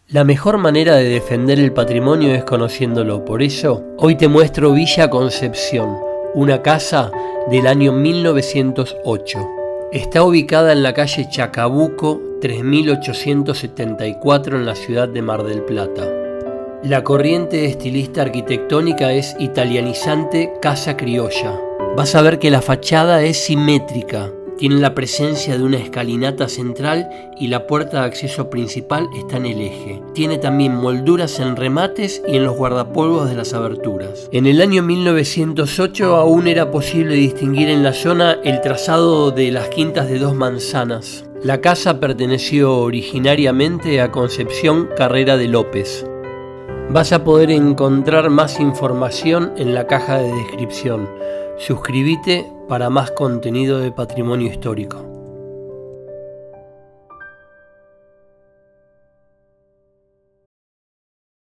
La mejor manera de defender el patrimonio es conociéndolo. Por eso, hoy te muestro Villa Concepción, una casa del año 1908. Está ubicada en la calle Chacabuco 3874 en la ciudad de Mar del Plata. La corriente estilista arquitectónica es italianizante Casa Criolla. Vas a ver que la fachada es simétrica. Tiene la presencia de una escalinata central y la puerta de acceso principal está en el eje. Tiene también molduras en remates y en los guardapolvos de las aberturas. En el año 1908 aún era posible distinguir en la zona el trazado de las quintas de Dos Manzanas. La casa perteneció originariamente a Concepción Carrera de López. Vas a poder encontrar más información en la caja de descripción. Suscríbete para más contenido de patrimonio histórico.